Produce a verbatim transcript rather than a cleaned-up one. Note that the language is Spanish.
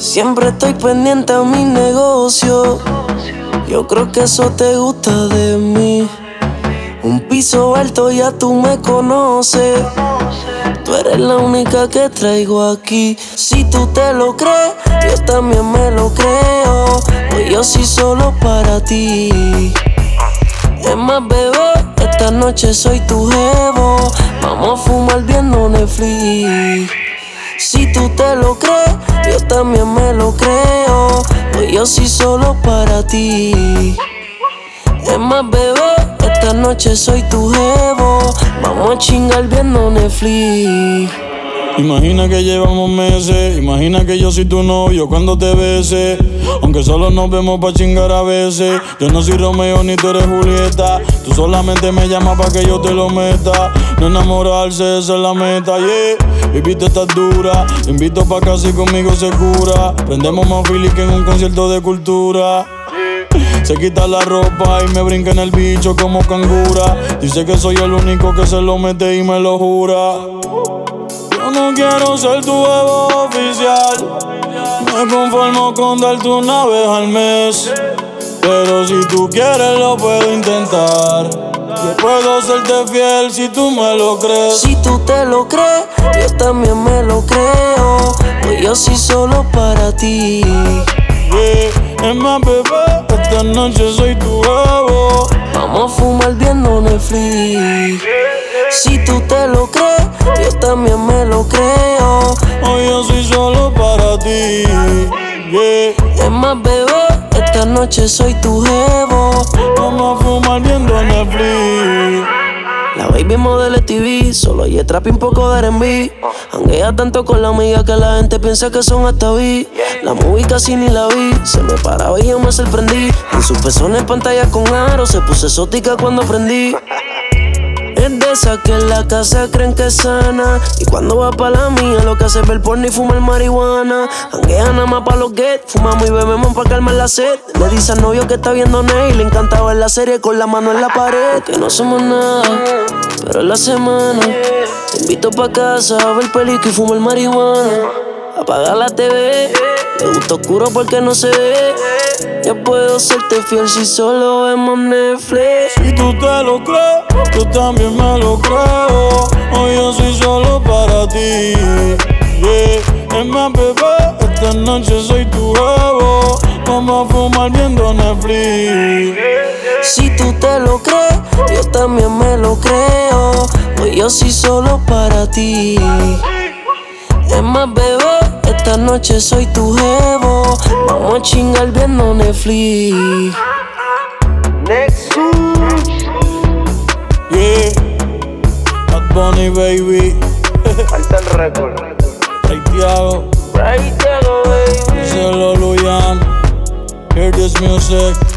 Siempre estoy pendiente a mi negocio. Yo creo que eso te gusta de mí. Un piso alto, ya tú me conoces. Tú eres la única que traigo aquí. Si tú te lo crees, yo también me lo creo. Hoy yo sí solo para ti. Es más, bebé, esta noche soy tu jevo. Vamos a fumar viendo Netflix. Si tú te lo crees, yo también me lo creo. Hoy yo sí solo para ti. Es más, bebé, esta noche soy tu jevo. Vamos a chingar viendo Netflix. Imagina que llevamos meses, imagina que yo soy tu novio cuando te bese. Aunque solo nos vemos pa' chingar a veces. Yo no soy Romeo ni tú eres Julieta. Tú solamente me llamas pa' que yo te lo meta. No enamorarse, esa es la meta, yeah. Baby, tú estás dura, te invito pa' casa y conmigo se cura. Prendemos más fili que en un concierto de cultura. Se quita la ropa y me brinca en el bicho como cangura. Dice que soy el único que se lo mete y me lo jura. Yo no quiero ser tu jevo oficial. Me conformo con darte una vez al mes. Pero si tú quieres lo puedo intentar. Yo puedo serte fiel si tú me lo crees. Si tú te lo crees, yo también me lo creo. Hoy yo sí solo para ti. Yeah. Es más, bebé, esta noche soy tu jevo. Vamos a fumar viendo Netflix. Si tú te lo crees, yo también me lo creo. Hoy yo soy solo para ti, yeah. Es más, bebé, esta noche soy tu jevo. Vamos a fumar viendo Netflix. La baby modelo T V, solo y trap y un poco de R and B. Hanguea tanto con la amiga que la gente piensa que son hasta B. La movie casi ni la vi, se me paraba y yo me sorprendí. En sus pezones pantalla con aro, se puso exótica cuando prendí. Es de esas que en la casa creen que es sana. Y cuando va pa' la mía, lo que hace es ver porno y fumar marihuana. Hanguea nada más pa' los get, fumamos y bebemos pa' calmar la sed. Le dice al novio que está viendo Ney, le encanta ver la serie con la mano en la pared. Que no somos nada, pero en la semana te invito pa' casa a ver película y fumar marihuana. Apaga la T V, le gusta oscuro porque no se ve. Yo puedo serte fiel si solo vemos Netflix. Si tú te lo crees, yo también me lo creo. Hoy yo soy solo para ti, yeah. Es más, bebé, esta noche soy tu jevo. Vamos a fumar viendo Netflix. Si tú te lo crees, yo también me lo creo. Hoy yo soy solo para ti. Es más, bebé, esta noche soy tu jevo. Vamos a chingar viendo Netflix. Nexus. Yeah. Bad Bunny, baby. Falta el récord. Ray Tiago, Right there, baby. Díselo, Luyan. Hear this music.